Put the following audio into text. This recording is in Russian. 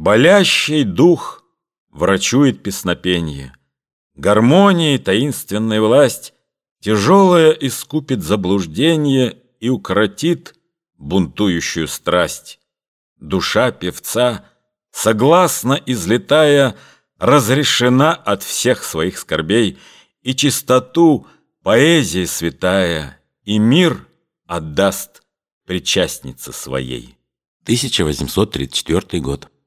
Болящий дух врачует песнопенье, гармонии таинственная власть тяжелая искупит заблуждение и укротит бунтующую страсть. Душа певца, согласно излетая, разрешена от всех своих скорбей, и чистоту поэзии святая, и мир отдаст причастнице своей. 1834 год.